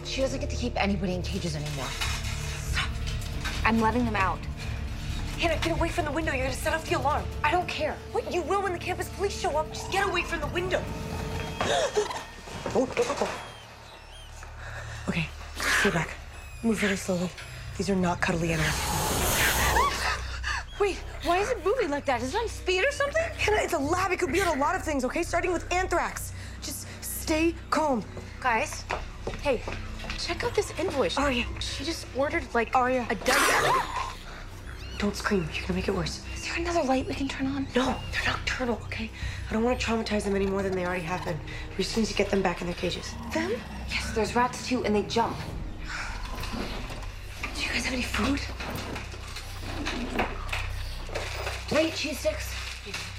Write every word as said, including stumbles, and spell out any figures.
She doesn't get to keep anybody in cages anymore. Stop. I'm letting them out. Hannah, get away from the window. You're gonna set off the alarm. I don't care. What? You will when the campus police show up. Just get away from the window. Okay, stay back. Move really slowly. These are not cuddly animals. Wait, why is it moving like that? Is it on speed or something? Hannah, it's a lab. It could be on a lot of things, okay? Starting with anthrax. Just stay calm. Guys, hey, check out this invoice. Aria. She just ordered like Aria. a dozen. Don't scream. You're gonna make it worse. Is there another light we can turn on? No, they're nocturnal, okay? I don't want to traumatize them any more than they already have been. We just need to get them back in their cages. Them? Yes, there's rats too, and they jump. Do you guys have any food? Wait, cheese sticks.